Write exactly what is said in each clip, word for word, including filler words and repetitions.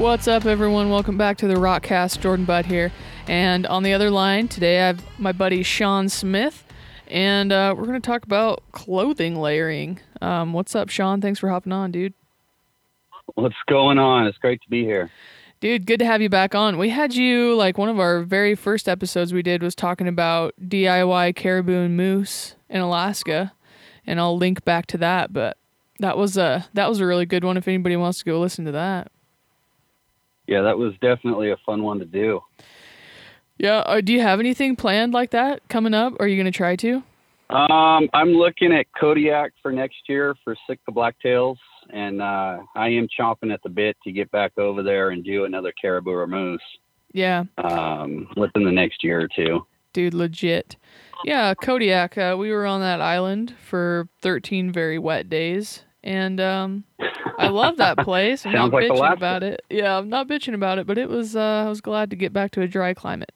What's up, everyone? Welcome back to the Rockcast. Jordan Butt here. And on the other line today, I have my buddy Sean Smith, and uh, we're going to talk about clothing layering. Um, what's up, Sean? Thanks for hopping on, dude. What's going on? It's great to be here. Dude, good to have you back on. We had you, like, one of our very first episodes we did was talking about D I Y caribou and moose in Alaska, and I'll link back to that, but that was a, that was a really good one if anybody wants to go listen to that. Yeah, that was definitely a fun one to do. Yeah, uh, do you have anything planned like that coming up? Are you going to try to? Um, I'm looking at Kodiak for next year for Sitka Blacktails, and uh, I am chomping at the bit to get back over there and do another caribou or moose. Yeah. Um, within the next year or two. Dude, legit. Yeah, Kodiak, uh, we were on that island for thirteen very wet days, and um, I love that place. I'm not like bitching Alaska. about it. Yeah, I'm not bitching about it, but it was. Uh, I was glad to get back to a dry climate.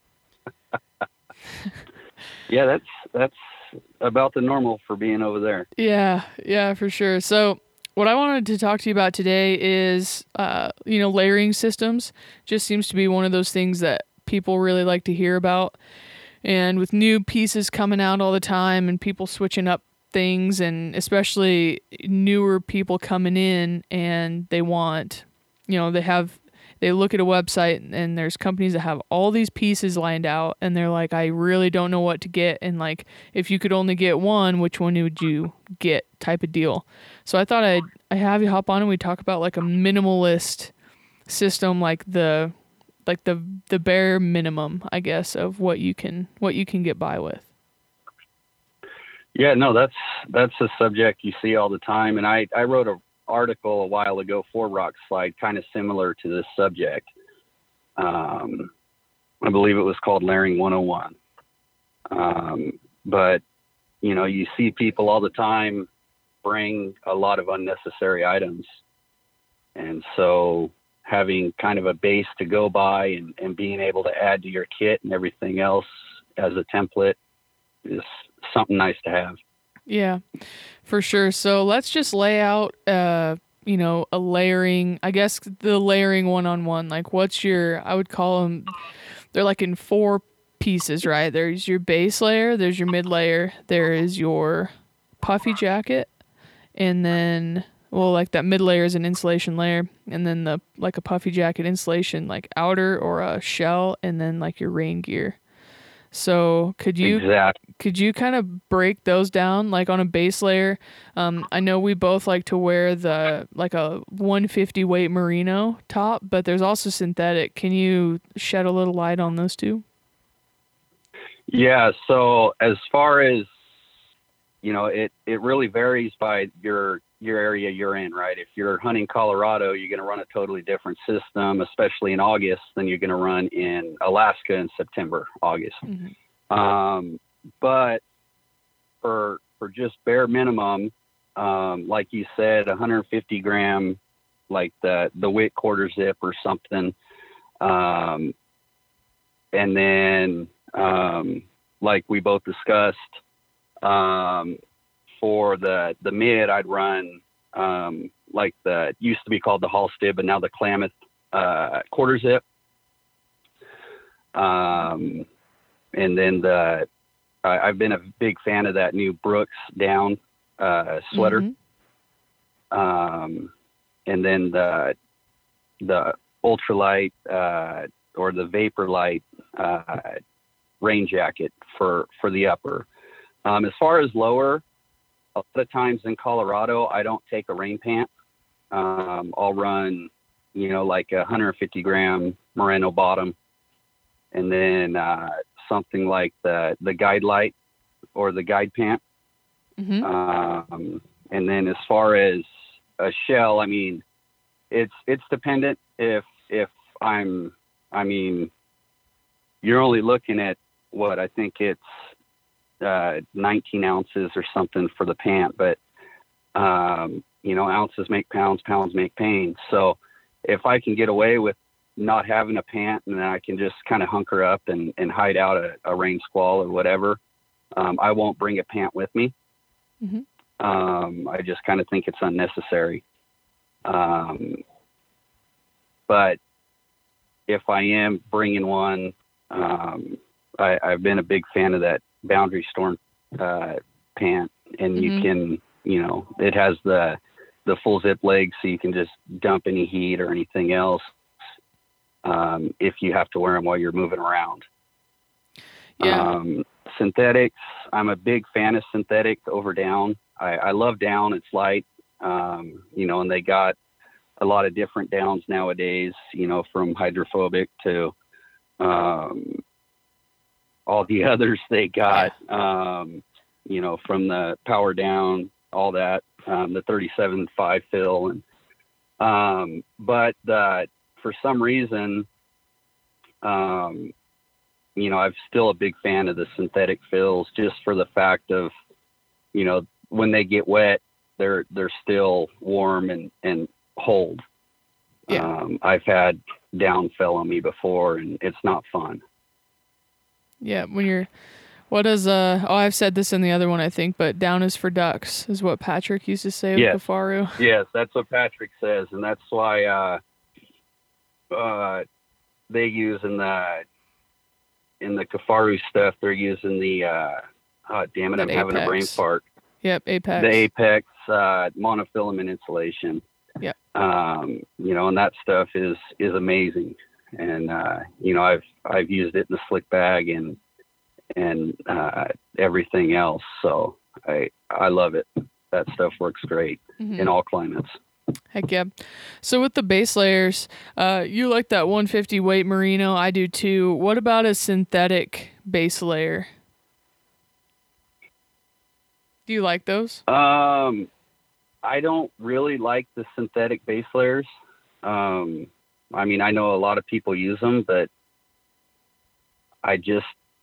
Yeah, that's that's about the normal for being over there. Yeah, yeah, for sure. So what I wanted to talk to you about today is, uh, you know, layering systems. Just seems to be one of those things that people really like to hear about. And with new pieces coming out all the time and people switching up things, and especially newer people coming in and they want, you know, they have, they look at a website and there's companies that have all these pieces lined out and they're like, I really don't know what to get. And like, if you could only get one, which one would you get type of deal? So I thought I'd, I have you hop on and we talk about like a minimalist system, like the, like the, the bare minimum, I guess, of what you can, what you can get by with. Yeah, no, that's that's a subject you see all the time. And I, I wrote an article a while ago for Rock Slide, kind of similar to this subject. Um, I believe it was called Layering one oh one. Um, but, you know, you see people all the time bring a lot of unnecessary items. And so having kind of a base to go by and, and being able to add to your kit and everything else as a template is something nice to have. Yeah, for sure. So let's just lay out, uh, you know, a layering, I guess the layering one-on-one, like what's your, I would call them, they're like in four pieces, right? There's your base layer, there's your mid layer, there is your puffy jacket, and then, well, like that mid layer is an insulation layer, and then the, like a puffy jacket insulation, like outer or a shell, and then like your rain gear. So could you exactly. could you kind of break those down like on a base layer? Um, I know we both like to wear the like a one fifty weight merino top, but there's also synthetic. Can you shed a little light on those two? Yeah. So as far as, you know, it, it really varies by your your area you're in, right? If you're hunting Colorado, you're going to run a totally different system, especially in August, than you're going to run in Alaska in September, August. Mm-hmm. Um, but for for just bare minimum, um, like you said, one hundred fifty gram, like the the wick quarter zip or something, um, and then um, like we both discussed. Um, for the, the mid, I'd run, um, like the, it used to be called the Halstead, but now the Klamath, uh, quarter zip. Um, and then the, I, I've been a big fan of that new Brooks down, uh, sweater. Mm-hmm. Um, and then the, the ultralight, uh, or the vapor light, uh, rain jacket for, for the upper. Um, as far as lower, a lot of times in Colorado, I don't take a rain pant. Um, I'll run, you know, like a one hundred fifty gram merino bottom, and then uh, something like the the guide light or the guide pant. Mm-hmm. Um, and then as far as a shell, I mean, it's it's dependent. If if I'm, I mean, you're only looking at what I think it's. Uh, nineteen ounces or something for the pant, but um, you know, ounces make pounds, pounds make pain. So if I can get away with not having a pant and then I can just kind of hunker up and, and hide out a, a rain squall or whatever, um, I won't bring a pant with me. Mm-hmm. Um, I just kind of think it's unnecessary. Um, but if I am bringing one, um, I, I've been a big fan of that Boundary Storm uh, pant, and mm-hmm. you can, you know, it has the the full zip leg, so you can just dump any heat or anything else um, if you have to wear them while you're moving around. Yeah. Um, synthetics, I'm a big fan of synthetic over down. I, I love down. It's light, um, you know, and they got a lot of different downs nowadays, you know, from hydrophobic to um, all the others they got, um, you know, from the power down, all that, um, the thirty-seven five fill. And, um, but, uh, for some reason, um, you know, I'm still a big fan of the synthetic fills, just for the fact of, you know, when they get wet, they're, they're still warm and, and hold. Yeah. Um, I've had down fell on me before, and it's not fun. Yeah. When you're, what is, uh, oh, I've said this in the other one, I think, but down is for ducks is what Patrick used to say with yes. Kifaru. Yes. That's what Patrick says. And that's why, uh, uh, they use in the, in the Kifaru stuff, they're using the, uh, oh, damn it, that I'm having Apex. a brain fart. Yep. Apex. The Apex, uh, monofilament insulation. Yeah. Um, you know, and that stuff is, is amazing. And, uh, you know, I've, I've used it in the slick bag and, and, uh, everything else. So I, I love it. That stuff works great mm-hmm. in all climates. Heck yeah. So with the base layers, uh, you like that one fifty weight merino. I do too. What about a synthetic base layer? Do you like those? Um, I don't really like the synthetic base layers. Um, I mean, I know a lot of people use them, but I just,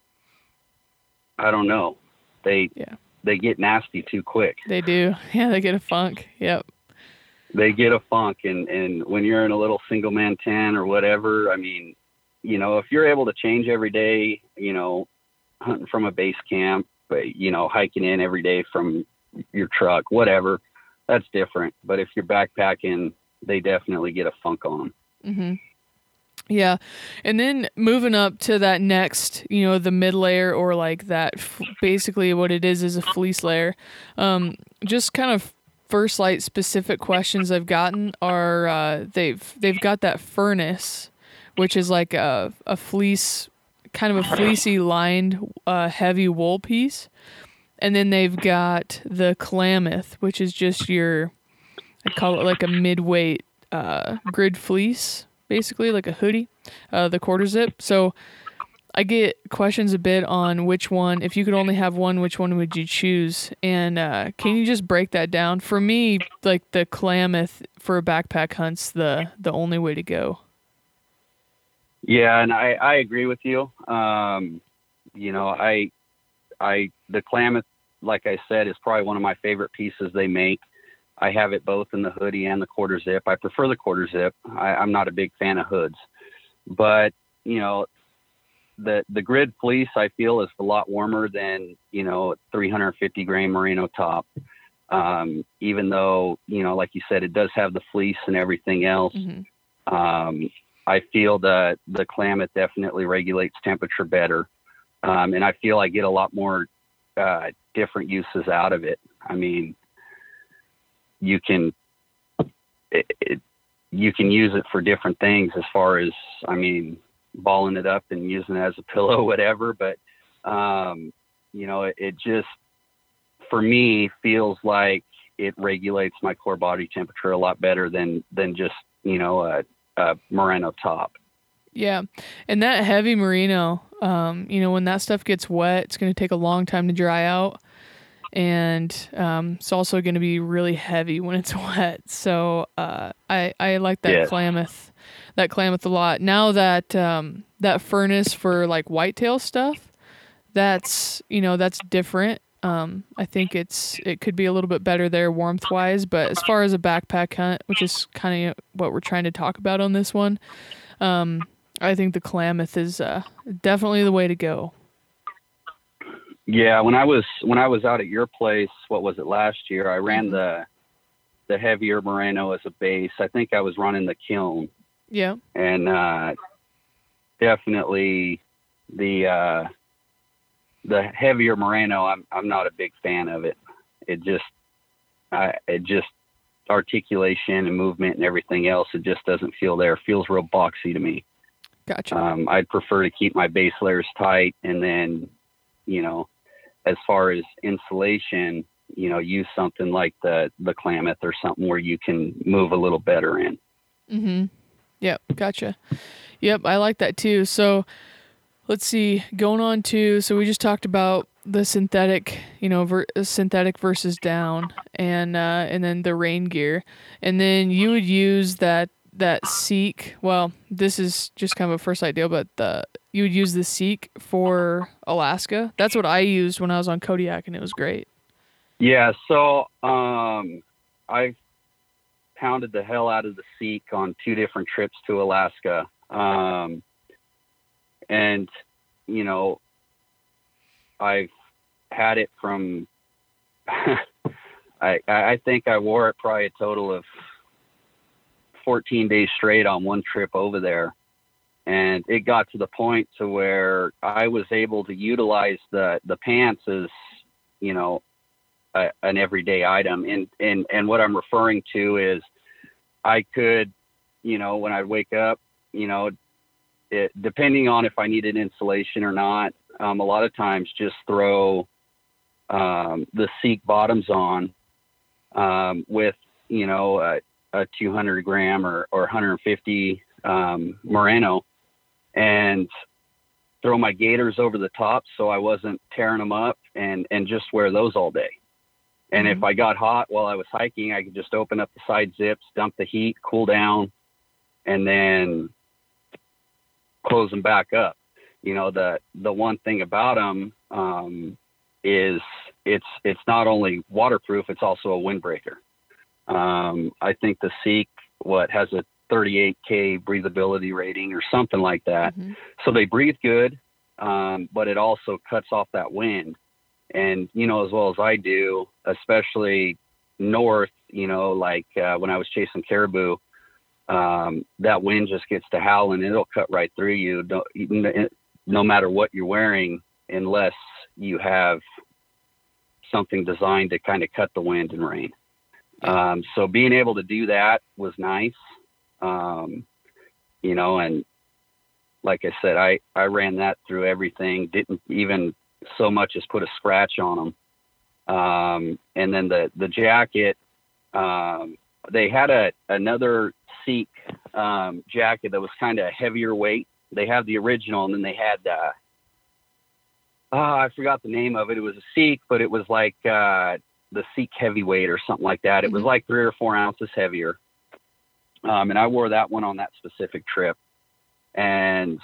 I don't know. They, yeah. they get nasty too quick. They do. Yeah. They get a funk. Yep. They get a funk. And, and when you're in a little single man tent or whatever, I mean, you know, if you're able to change every day, you know, hunting from a base camp, but, you know, hiking in every day from your truck, whatever, that's different. But if you're backpacking, they definitely get a funk on them. Mm-hmm. Yeah. And then moving up to that next, you know, the mid layer, or like that, f- basically what it is is a fleece layer. Um, just kind of first light specific questions I've gotten are, uh, they've, they've got that furnace, which is like a, a fleece, kind of a fleecy lined, uh, heavy wool piece. And then they've got the Klamath, which is just your, I'd call it like a mid-weight, uh, grid fleece, basically like a hoodie, uh, the quarter zip. So I get questions a bit on which one, if you could only have one, which one would you choose? And uh, can you just break that down? For me, like the Klamath for a backpack hunt's the, the only way to go. Yeah, and I, I agree with you. Um, you know, I, I, the Klamath, like I said, is probably one of my favorite pieces they make. I have it both in the hoodie and the quarter zip. I prefer the quarter zip. I, I'm not a big fan of hoods, but you know, the, the grid fleece I feel is a lot warmer than, you know, three hundred fifty grain merino top. Um, even though, you know, like you said, it does have the fleece and everything else. Mm-hmm. Um, I feel that the Klamath definitely regulates temperature better. Um, and I feel I get a lot more, uh, different uses out of it. I mean, you can, it, it, you can use it for different things as far as, I mean, balling it up and using it as a pillow, whatever. But, um, you know, it, it just, for me, feels like it regulates my core body temperature a lot better than, than just, you know, a, a merino top. Yeah. And that heavy merino, um, you know, when that stuff gets wet, it's going to take a long time to dry out. And um, it's also going to be really heavy when it's wet. So uh, I, I like that yes. Klamath, that Klamath a lot. Now that um, that furnace for like whitetail stuff, that's, you know, that's different. Um, I think it's it could be a little bit better there warmth wise. But as far as a backpack hunt, which is kind of what we're trying to talk about on this one, um, I think the Klamath is uh, definitely the way to go. Yeah, when I was when I was out at your place, what was it, last year? I ran the the heavier merino as a base. I think I was running the Kiln, Yeah. And uh, definitely the uh, the heavier merino, I'm I'm not a big fan of it. It just I, it just articulation and movement and everything else, it just doesn't feel there. It feels real boxy to me. Gotcha. Um, I'd prefer to keep my base layers tight, and then, you know, as far as insulation, you know, use something like the the Klamath or something where you can move a little better in. Mm-hmm. Yep. Gotcha. Yep. I like that too. So let's see, going on to, so we just talked about the synthetic, you know, ver- synthetic versus down, and uh, and then the rain gear, and then you would use that that Seek. Well, this is just kind of a first idea, but the you would use the Seek for Alaska. That's what I used when I was on Kodiak, and it was great. Yeah. So um, I've pounded the hell out of the Seek on two different trips to Alaska. Um, and, you know, I've had it from, I, I think I wore it probably a total of fourteen days straight on one trip over there. And it got to the point to where I was able to utilize the, the pants as, you know, a, an everyday item. And, and, and what I'm referring to is I could, you know, when I wake up, you know, it, depending on if I needed insulation or not, um, a lot of times just throw um, the Seek bottoms on um, with, you know, a, a two hundred gram or, or one hundred fifty um, merino, and throw my gaiters over the top so I wasn't tearing them up, and, and just wear those all day. And mm-hmm. if I got hot while I was hiking, I could just open up the side zips, dump the heat, cool down, and then close them back up. You know, the, the one thing about them, um, is it's, it's not only waterproof, it's also a windbreaker. Um, I think the Seek, what has a thirty-eight K breathability rating or something like that. Mm-hmm. So they breathe good. Um, but it also cuts off that wind. And, you know, as well as I do, especially north, you know, like, uh, when I was chasing caribou, um, that wind just gets to howling and it'll cut right through you. Don't, no matter what you're wearing, unless you have something designed to kind of cut the wind and rain. Um, so being able to do that was nice. Um, you know, and like I said, I, I ran that through everything, didn't even so much as put a scratch on them. Um, and then the, the jacket, um, they had a, another Seek, um, jacket that was kind of heavier weight. They had the original, and then they had, uh, oh, I forgot the name of it. It was a Seek, but it was like, uh, the Seek heavyweight or something like that. It was like three or four ounces heavier. Um, and I wore that one on that specific trip. And,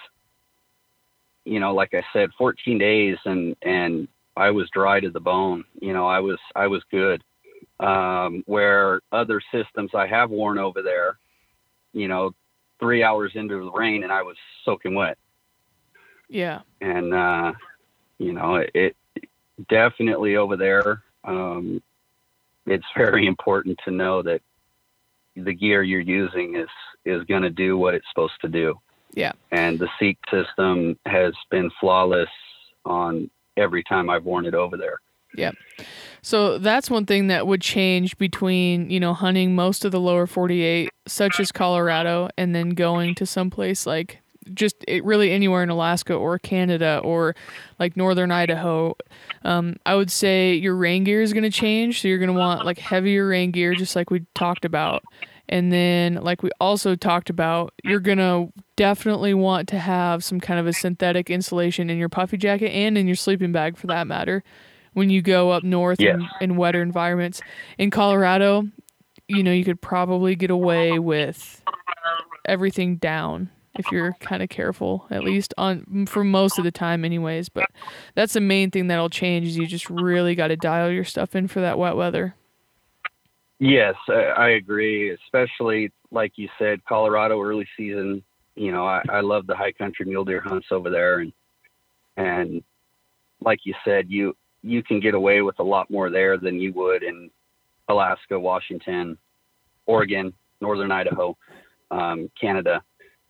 you know, like I said, fourteen days and, and I was dry to the bone. You know, I was, I was good. Um, where other systems I have worn over there, you know, three hours into the rain and I was soaking wet. Yeah. And, uh, you know, it, it definitely over there, um, it's very important to know that the gear you're using is, is going to do what it's supposed to do. Yeah. And the Seek system has been flawless on every time I've worn it over there. Yeah. So that's one thing that would change between, you know, hunting most of the lower forty-eight, such as Colorado, and then going to someplace like just it really anywhere in Alaska or Canada or like northern Idaho. Um, I would say your rain gear is going to change. So you're going to want like heavier rain gear, just like we talked about. And then like we also talked about, you're going to definitely want to have some kind of a synthetic insulation in your puffy jacket and in your sleeping bag for that matter when you go up north yes. in, in wetter environments. In Colorado, you know, you could probably get away with everything down if you're kind of careful, at least on for most of the time anyways. But that's the main thing that'll change is you just really got to dial your stuff in for that wet weather. Yes, I, I agree. Especially like you said, Colorado early season, you know, I, I love the high country mule deer hunts over there. And, and like you said, you, you can get away with a lot more there than you would in Alaska, Washington, Oregon, northern Idaho, um, Canada.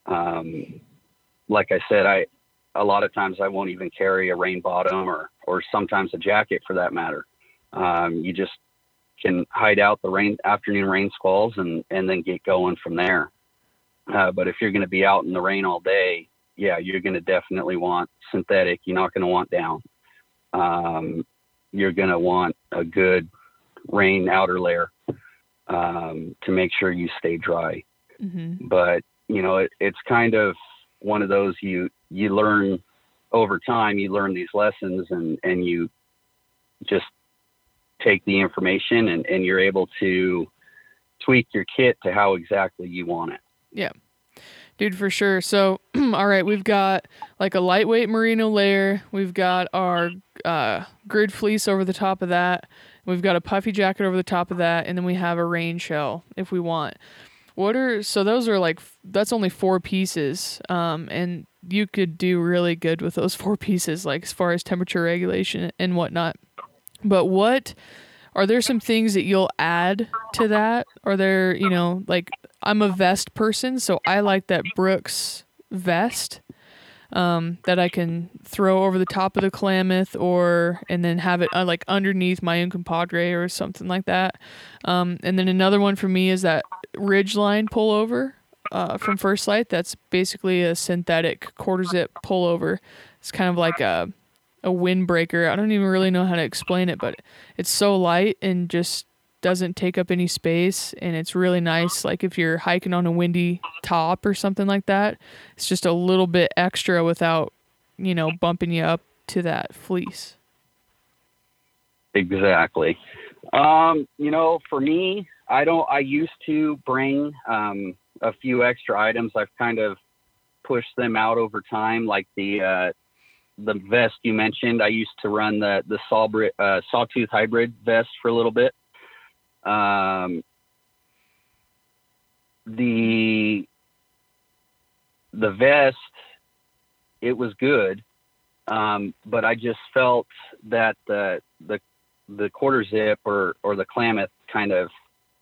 Um, like I said, I, a lot of times I won't even carry a rain bottom or, or sometimes a jacket for that matter. Um, you just can hide out the rain, afternoon rain squalls and, and then get going from there. Uh, but if you're going to be out in the rain all day, yeah, you're going to definitely want synthetic. You're not going to want down. Um, you're going to want a good rain outer layer, um, to make sure you stay dry. Mm-hmm. But, you know, it, it's kind of one of those you, you learn over time, you learn these lessons and, and you just take the information and, and you're able to tweak your kit to how exactly you want it. Yeah, dude, for sure. So, all right, we've got like a lightweight merino layer. We've got our uh, grid fleece over the top of that. We've got a puffy jacket over the top of that. And then we have a rain shell if we want. What are, so those are like, that's only four pieces. Um, and you could do really good with those four pieces, like as far as temperature regulation and whatnot. But what, are there some things that you'll add to that? Are there, you know, like, I'm a vest person, so I like that Brooks vest um, that I can throw over the top of the Klamath or, and then have it uh, like underneath my Uncompadre or something like that. Um, and then another one for me is that Ridgeline pullover uh, from First Light. That's basically a synthetic quarter zip pullover. It's kind of like a, a windbreaker. I don't even really know how to explain it, but it's so light and just doesn't take up any space, and it's really nice like if you're hiking on a windy top or something like that. It's just a little bit extra without, you know, bumping you up to that fleece. Exactly. Um, you know, for me, I don't, I used to bring um, a few extra items. I've kind of pushed them out over time, like the uh, the vest you mentioned. I used to run the the Sawbri- uh, Sawtooth hybrid vest for a little bit. Um, the, the vest, it was good. Um, but I just felt that the, the, the quarter zip or, or the Klamath kind of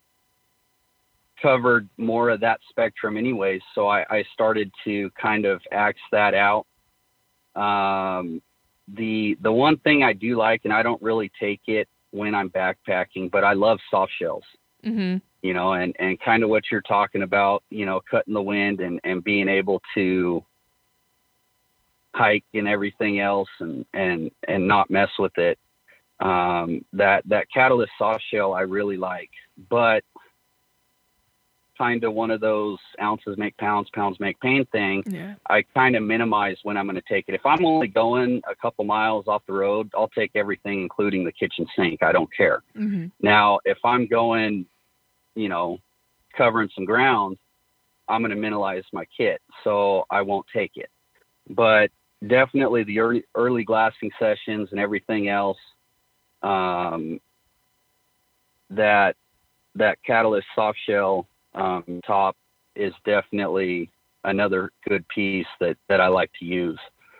covered more of that spectrum anyways. So I, I started to kind of axe that out. Um, the, the one thing I do like, and I don't really take it when I'm backpacking, but I love soft shells, mm-hmm. you know, and, and kind of what you're talking about, you know, cutting the wind and, and being able to hike and everything else and, and, and not mess with it. Um, that, that Catalyst soft shell I really like, but kind of one of those ounces make pounds, pounds make pain thing. Yeah. I kind of minimize when I'm going to take it. If I'm only going a couple miles off the road, I'll take everything, including the kitchen sink. I don't care. Mm-hmm. Now, if I'm going, you know, covering some ground, I'm going to minimize my kit, so I won't take it. But definitely the early, early glassing sessions and everything else, um, that, that Catalyst soft shell um, top is definitely another good piece that, that I like to use.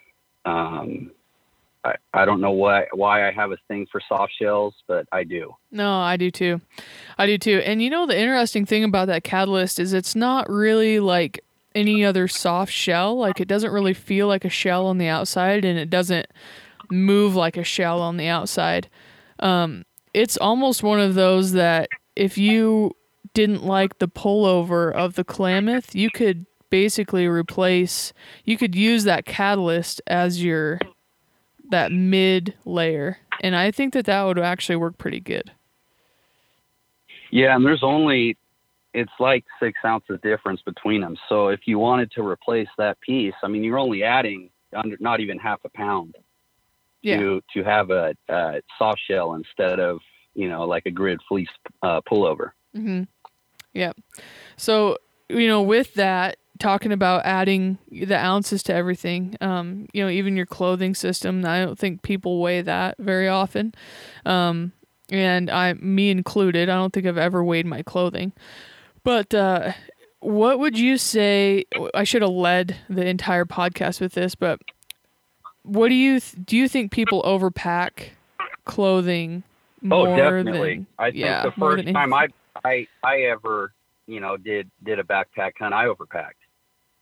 Um, I, I don't know why, why I have a thing for soft shells, but I do. No, I do too. I do too. And you know, the interesting thing about that Catalyst is it's not really like any other soft shell. Like it doesn't really feel like a shell on the outside, and it doesn't move like a shell on the outside. Um, it's almost one of those that if you didn't like the pullover of the Klamath, you could basically replace, you could use that Catalyst as your, that mid layer. And I think that that would actually work pretty good. Yeah. And there's only, it's like six ounces difference between them. So if you wanted to replace that piece, I mean, you're only adding under, not even half a pound yeah. to, to have a, a soft shell instead of, you know, like a grid fleece uh, pullover. Mm-hmm. Yeah. So, you know, with that, talking about adding the ounces to everything, um, you know, even your clothing system, I don't think people weigh that very often. Um, and I, me included, I don't think I've ever weighed my clothing. But uh, what would you say, I should have led the entire podcast with this, but what do you, th- do you think people overpack clothing more oh, definitely. than, I think yeah, the first time I, I, I ever, you know, did, did a backpack hunt, I overpacked.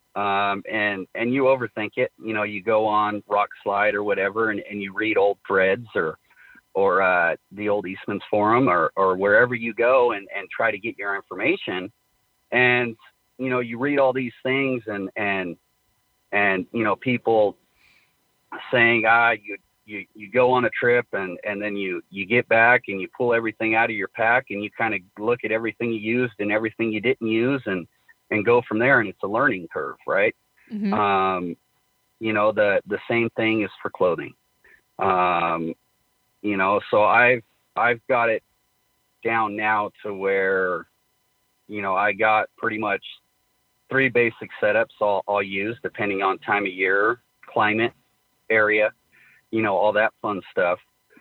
Um, and, and you overthink it. You know, you go on Rock Slide or whatever, and, and you read old threads or, or, uh, the old Eastman's Forum or, or wherever you go and, and try to get your information. And, you know, you read all these things and, and, and, you know, people saying, ah, you, you, you go on a trip and, and then you, you get back and you pull everything out of your pack and you kind of look at everything you used and everything you didn't use and, and go from there. And it's a learning curve, right? Mm-hmm. Um, you know, the, the same thing is for clothing. Um, you know, so I've, I've got it down now to where, you know, I got pretty much three basic setups I'll, I'll use depending on time of year, climate, area, you know, all that fun stuff.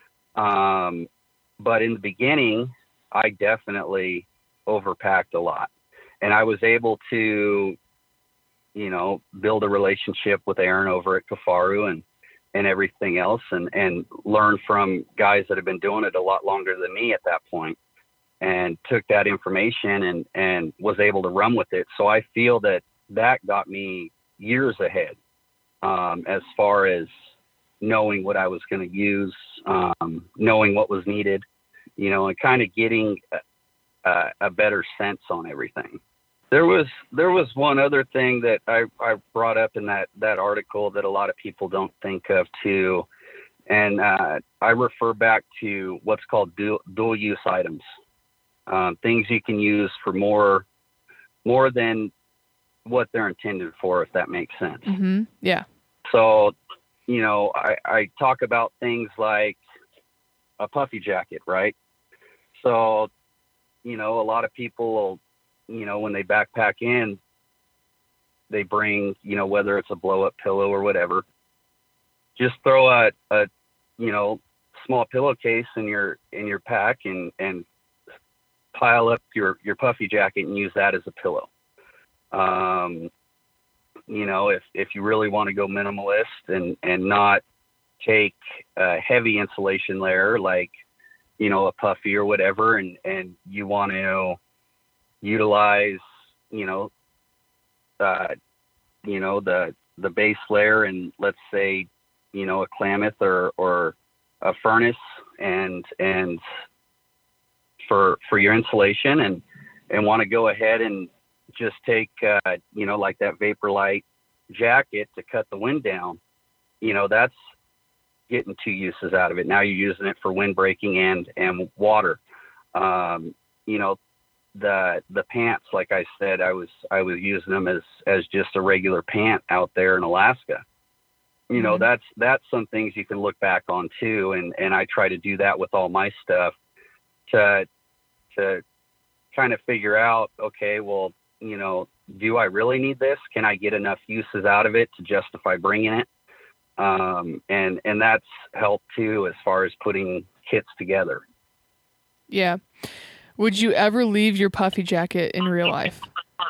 Um, but in the beginning, I definitely overpacked a lot. And I was able to, you know, build a relationship with Aaron over at Kifaru and, and everything else and, and learn from guys that have been doing it a lot longer than me at that point, and took that information and, and was able to run with it. So I feel that that got me years ahead, um, as far as knowing what I was going to use, um, knowing what was needed, you know, and kind of getting a, a better sense on everything. There was, there was one other thing that I, I brought up in that, that article that a lot of people don't think of too. And, uh, I refer back to what's called dual, dual use items, um, things you can use for more, more than what they're intended for, if that makes sense. Mm-hmm. Yeah. So, you know, I, I talk about things like a puffy jacket, right? So, you know, a lot of people will, you know, when they backpack in, they bring, you know, whether it's a blow up pillow or whatever, just throw a, a, you know, small pillowcase in your, in your pack and, and pile up your, your puffy jacket and use that as a pillow. Um, you know, if, if you really want to go minimalist and, and not take a heavy insulation layer, like, you know, a puffy or whatever, and, and you want to utilize, you know, uh, you know, the, the base layer and let's say, you know, a Klamath or, or a furnace and, and for, for your insulation and, and want to go ahead and just take, uh, you know, like that Vaporlight jacket to cut the wind down, you know, that's getting two uses out of it. Now you're using it for wind breaking and, and water. Um, you know, the, the pants, like I said, I was, I was using them as, as just a regular pant out there in Alaska. You mm-hmm. know, that's, that's some things you can look back on too. And, and I try to do that with all my stuff to, to kind of figure out, okay, well, you know, do I really need this? Can I get enough uses out of it to justify bringing it? Um, and, and that's helped too, as far as putting kits together. Yeah. Would you ever leave your puffy jacket in real life?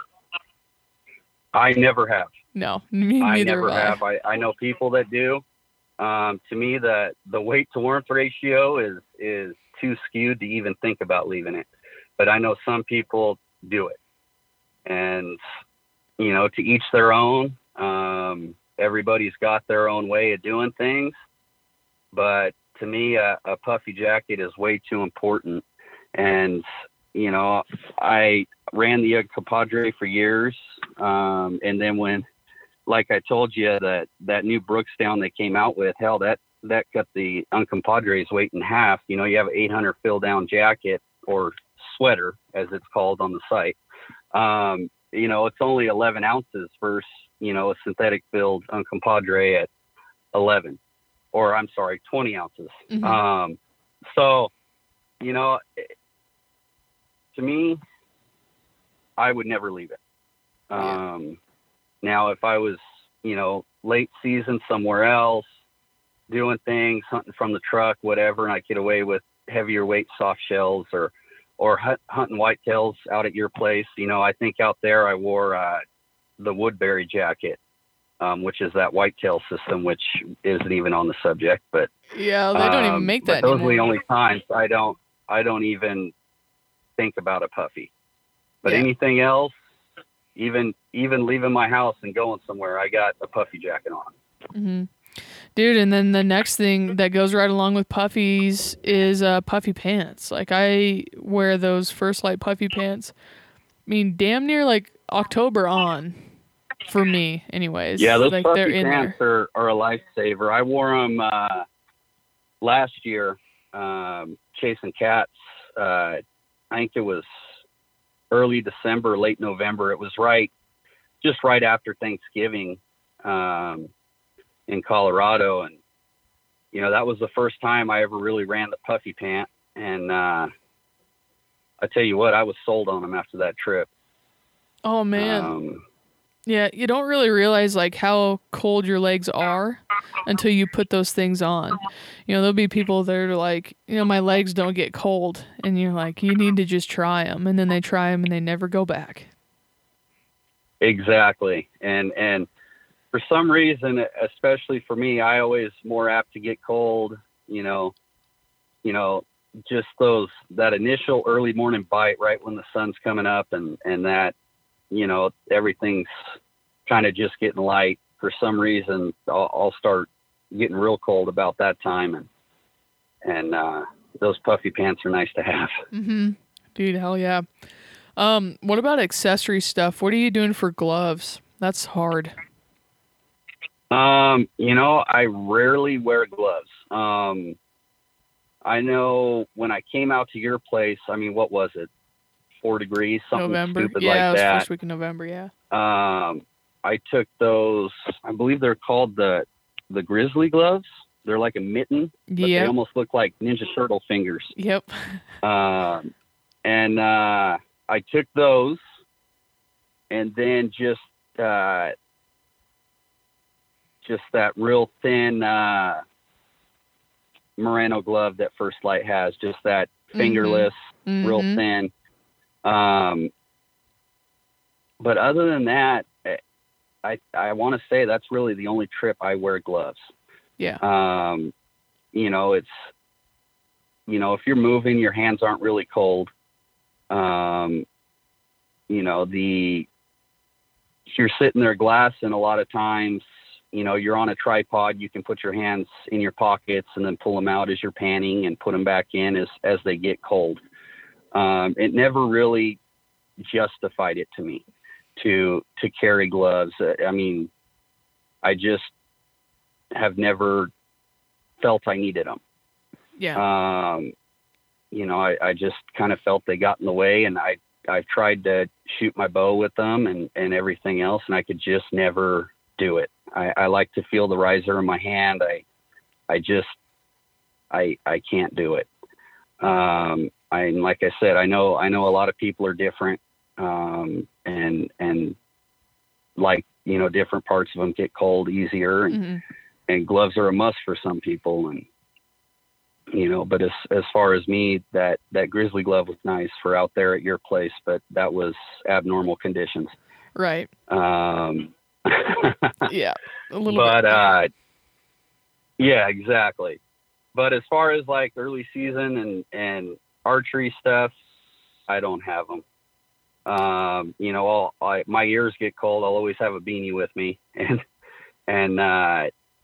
I never have. No, me I neither never have. I. I, I know people that do. Um, to me, the, the weight to warmth ratio is, is too skewed to even think about leaving it. But I know some people do it. And, you know, to each their own. Um, everybody's got their own way of doing things. But to me, a, a puffy jacket is way too important. And, you know, I ran the Compadre for years. Um, and then when, like I told you, that, that new Brooks down they came out with, hell, that, that cut the Uncompadre's weight in half. You know, you have an eight hundred fill down jacket or sweater, as it's called on the site. Um, you know, it's only eleven ounces versus, you know, a synthetic filled Uncompadre at eleven, or I'm sorry, twenty ounces. Mm-hmm. Um, so, you know, to me, I would never leave it. Um, yeah. Now, if I was, you know, late season somewhere else, doing things, hunting from the truck, whatever, and I get away with heavier weight soft shells or, or hunt, hunting whitetails out at your place, you know, I think out there I wore uh, the Woodbury jacket, um, which is that whitetail system, which isn't even on the subject. But yeah, they don't um, even make that but those anymore. are the only times I don't, I don't even think about a puffy. But yeah. anything else, even even leaving my house and going somewhere, I got a puffy jacket on. Mm-hmm. Dude, and then the next thing that goes right along with puffies is uh, puffy pants. Like, I wear those First Light puffy pants. I mean, damn near like October on, for me, anyways. Yeah, those like, puffy they're in pants there. are, are a lifesaver. I wore them uh, last year, um, chasing cats. Uh, I think it was early December, late November. It was right, just right after Thanksgiving. Um, in Colorado, and you know, that was the first time I ever really ran the puffy pant, and uh I tell you what, I was sold on them after that trip. Oh man. um, Yeah, you don't really realize like how cold your legs are until you put those things on. You know, there'll be people that are like, you know, my legs don't get cold, and you're like, you need to just try them, and then they try them and they never go back. exactly. and and for some reason, especially for me, I always more apt to get cold, you know, you know, just those, that initial early morning bite right when the sun's coming up, and, and that, you know, everything's kind of just getting light. For some reason, I'll, I'll start getting real cold about that time. And, and, uh, those puffy pants are nice to have. Mm-hmm. Dude, hell yeah. Um, what about accessory stuff? What are you doing for gloves? That's hard. Um, you know, I rarely wear gloves. Um, I know when I came out to your place, I mean, what was it? Four degrees, something November. stupid yeah, like it was that. First week in November. Yeah. Um, I took those, I believe they're called the, the grizzly gloves. They're like a mitten, but Yep. they almost look like Ninja Turtle fingers. Yep. Um, and, uh, I took those, and then just, uh, just that real thin, uh, Merino glove that First Light has, just that fingerless, mm-hmm. real thin. Um, but other than that, I, I want to say that's really the only trip I wear gloves. Yeah. Um, you know, it's, you know, if you're moving, your hands aren't really cold. Um, you know, the, if you're sitting there glassing, a lot of times, you know, you're on a tripod, you can put your hands in your pockets and then pull them out as you're panning and put them back in as, as they get cold. Um, it never really justified it to me to, to carry gloves. I mean, I just have never felt I needed them. Yeah. Um, you know, I, I just kind of felt they got in the way, and I, I've tried to shoot my bow with them and, and everything else, and I could just never do it. I, I like to feel the riser in my hand. I, I just, I, I can't do it. Um, I, like I said, I know, I know a lot of people are different. Um, and, and like, you know, different parts of them get cold easier, and, mm-hmm. and gloves are a must for some people. And, you know, but as, as far as me, that, that grizzly glove was nice for out there at your place, but that was abnormal conditions. Right. Um, yeah, a little but, bit. uh, yeah, exactly. But as far as like early season and, and archery stuff, I don't have them. Um, you know, I'll, I, my ears get cold. I'll always have a beanie with me, and, and, uh,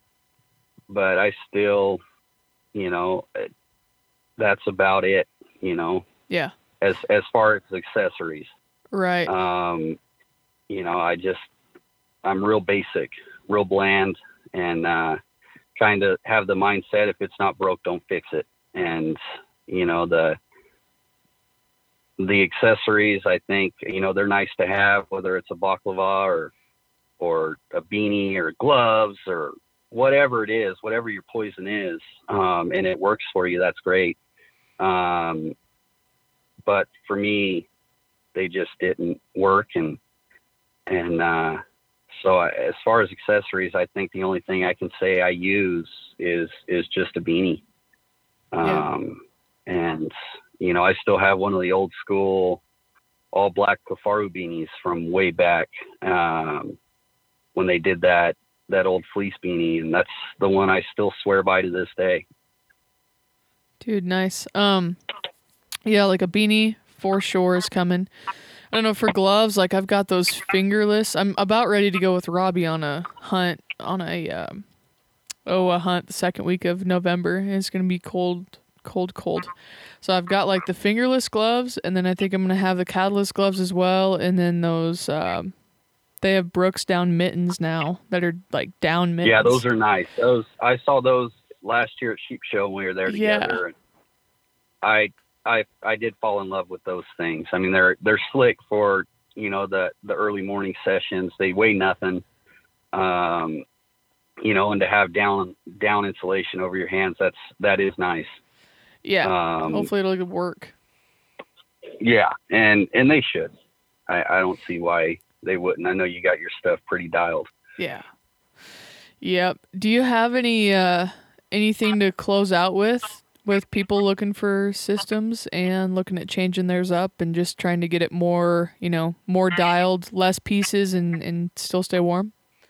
but I still, you know, that's about it, you know, yeah. as, as far as accessories. Right. Um, you know, I just, I'm real basic, real bland, and, uh, kind of have the mindset, if it's not broke, don't fix it. And, you know, the, the accessories, I think, you know, they're nice to have, whether it's a baklava or, or a beanie or gloves or whatever it is, whatever your poison is, um, and it works for you, that's great. Um, but for me, they just didn't work. And, and, uh, so I, as far as accessories, I think the only thing I can say I use is, is just a beanie. Um, yeah. And, you know, I still have one of the old school all black Kafaru beanies from way back, um, when they did that, that old fleece beanie. And that's the one I still swear by to this day. Dude, nice. Um, yeah, like a beanie for sure is coming. I don't know, for gloves, like I've got those fingerless. I'm about ready to go with Robbie on a hunt, on a, um, oh, a hunt the second week of November. And it's going to be cold, cold, cold. So I've got like the fingerless gloves, and then I think I'm going to have the catalyst gloves as well. And then those, um, they have Brooks down mittens now that are like down mittens. Yeah, those are nice. Those I saw those last year at Sheep Show when we were there together. Yeah. And I I I did fall in love with those things. I mean, they're they're slick for, you know, the the early morning sessions. They weigh nothing. Um, you know, and to have down down insulation over your hands, that's that is nice. Yeah. Um, Hopefully it'll work. Yeah, and and they should. I, I don't see why they wouldn't. I know you got your stuff pretty dialed. Yeah. Yep. Do you have any uh anything to close out with with people looking for systems and looking at changing theirs up and just trying to get it more, you know, more dialed, less pieces, and and still stay warm?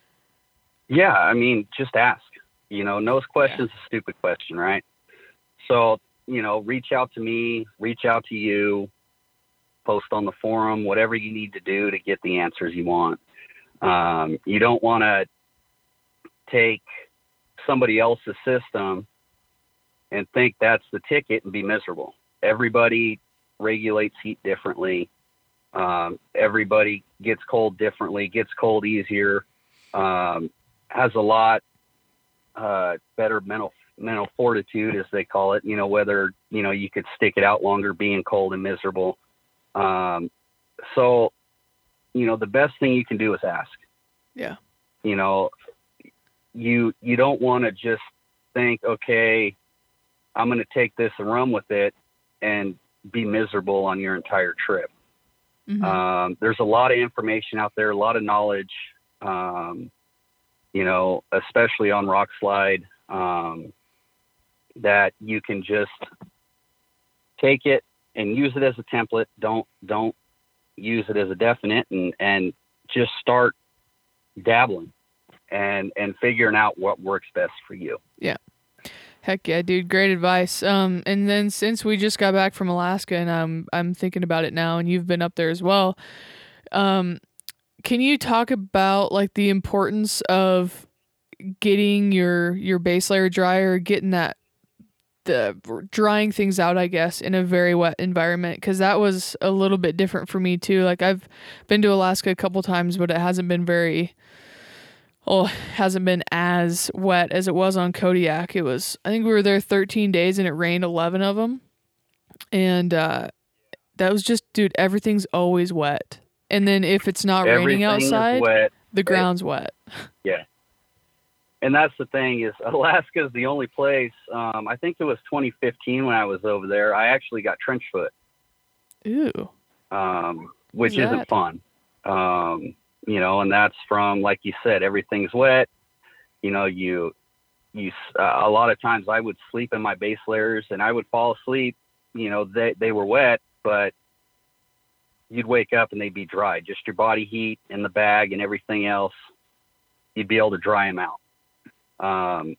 Yeah, I mean, just ask. You know, no question's yeah. a stupid question, right? So, you know, reach out to me, reach out to you, post on the forum, whatever you need to do to get the answers you want. Um, you don't want to take somebody else's system and think that's the ticket and be miserable. Everybody regulates heat differently. Um, everybody gets cold differently, gets cold easier, um, has a lot uh, better mental mental fortitude, as they call it, you know, whether, you know, you could stick it out longer being cold and miserable. Um, so, you know, the best thing you can do is ask. Yeah. You know, you, you don't want to just think, okay, I'm going to take this and run with it and be miserable on your entire trip. Mm-hmm. Um, there's a lot of information out there, a lot of knowledge, um, you know, especially on Rock Slide, um, that you can just take it and use it as a template. Don't, don't use it as a definite, and, and just start dabbling and, and figuring out what works best for you. Yeah. Heck yeah, dude. Great advice. Um, and then since we just got back from Alaska and I'm, I'm thinking about it now, and you've been up there as well. Um, can you talk about like the importance of getting your, your base layer dry, or getting that, the drying things out, I guess, in a very wet environment? Cause that was a little bit different for me too. Like I've been to Alaska a couple times, but it hasn't been very, oh, hasn't been as wet as it was on Kodiak. It was, I think we were there thirteen days and it rained eleven of them. And, uh, that was just, dude, everything's always wet. And then if it's not Everything raining outside, wet. the ground's wet. Yeah. And that's the thing, is Alaska is the only place, um, I think it was twenty fifteen when I was over there, I actually got trench foot. Ooh. Um, which What's isn't that? fun. Um, you know, and that's from, like you said, everything's wet. You know, you, you, uh, a lot of times I would sleep in my base layers and I would fall asleep, you know, they, they were wet, but you'd wake up and they'd be dry. Just your body heat in the bag and everything else, you'd be able to dry them out. Um,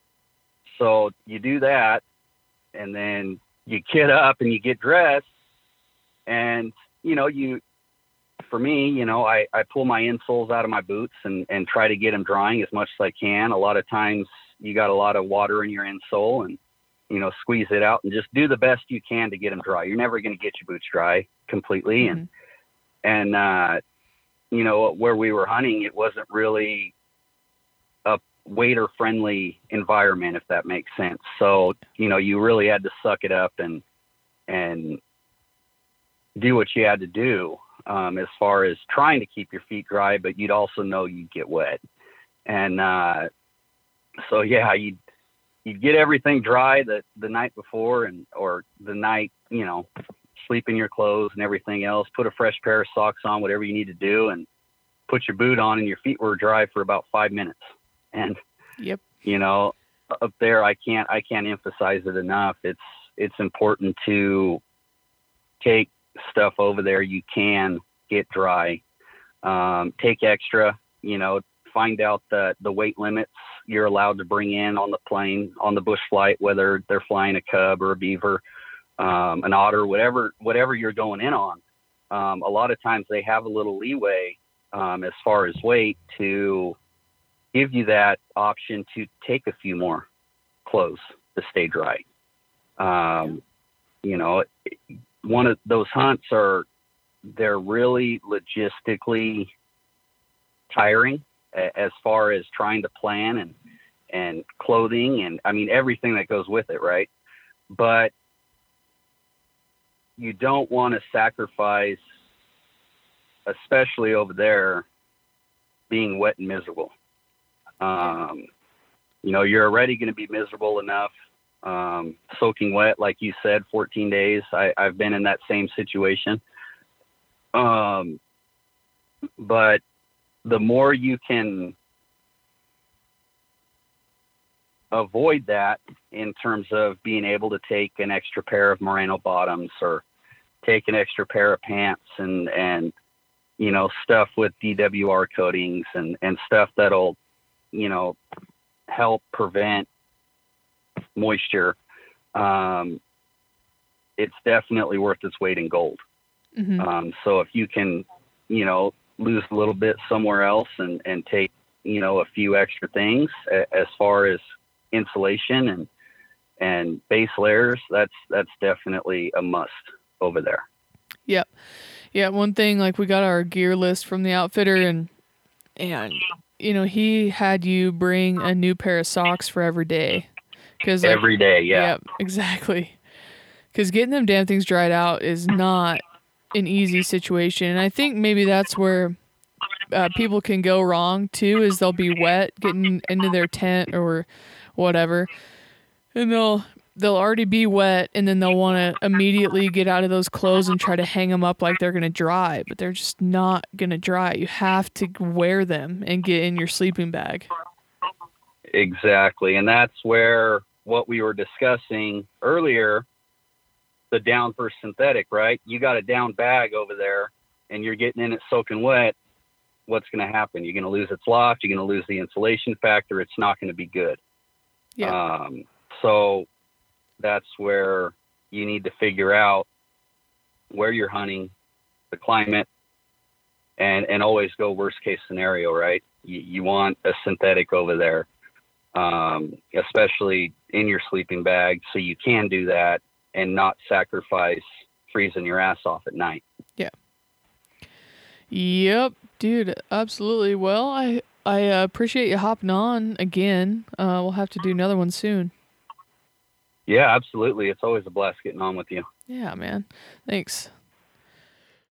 so you do that, and then you get up and you get dressed, and, you know, you, for me, you know, I, I pull my insoles out of my boots and, and try to get them drying as much as I can. A lot of times you got a lot of water in your insole, and, you know, squeeze it out and just do the best you can to get them dry. You're never going to get your boots dry completely. Mm-hmm. And, and, uh, you know, where we were hunting, it wasn't really a wader friendly environment, if that makes sense. So, you know, you really had to suck it up and, and do what you had to do, um, as far as trying to keep your feet dry, but you'd also know you'd get wet. And, uh, so yeah, you'd, you'd get everything dry the, the night before, and, or the night, you know, sleep in your clothes and everything else, put a fresh pair of socks on, whatever you need to do, and put your boot on, and your feet were dry for about five minutes. And, yep. you know, up there, I can't, I can't emphasize it enough. It's, it's important to take stuff over there you can get dry. Um, take extra, you know, find out the, the weight limits you're allowed to bring in on the plane, on the bush flight, whether they're flying a cub or a beaver, um, an otter, whatever, whatever you're going in on. um, a lot of times they have a little leeway um, as far as weight to give you that option to take a few more clothes to stay dry. Um, you know, one of those hunts are, they're really logistically tiring as far as trying to plan and, and clothing and I mean, everything that goes with it. Right. But you don't want to sacrifice, especially over there, being wet and miserable. Um, you know, you're already going to be miserable enough, um, soaking wet, like you said, fourteen days. I, I've been in that same situation. Um, but the more you can avoid that in terms of being able to take an extra pair of merino bottoms or take an extra pair of pants and, and, you know, stuff with D W R coatings and, and stuff that'll, you know, help prevent moisture. Um, it's definitely worth its weight in gold. Mm-hmm. Um, so if you can, you know, lose a little bit somewhere else and, and take, you know, a few extra things as far as insulation and, and base layers, that's, that's definitely a must over there. Yep. Yeah. One thing, like we got our gear list from the outfitter and, and, you know, he had you bring a new pair of socks for every day. Cause like, every day. Yeah. Yep, exactly. Cause getting them damn things dried out is not an easy situation. And I think maybe that's where uh, people can go wrong too, is they'll be wet getting into their tent or whatever. And they'll, they'll already be wet and then they'll want to immediately get out of those clothes and try to hang them up like they're going to dry, but they're just not going to dry. You have to wear them and get in your sleeping bag. Exactly. And that's where what we were discussing earlier, the down for synthetic, right? You got a down bag over there and you're getting in it soaking wet. What's going to happen? You're going to lose its loft. You're going to lose the insulation factor. It's not going to be good. Yeah. Um, so that's where you need to figure out where you're hunting, the climate, and, and always go worst case scenario, right? You, you want a synthetic over there, um, especially in your sleeping bag. So you can do that and not sacrifice freezing your ass off at night. Yeah. Yep, dude, absolutely. Well, I, I uh, appreciate you hopping on again. Uh, we'll have to do another one soon. Yeah, absolutely. It's always a blast getting on with you. Yeah, man. Thanks.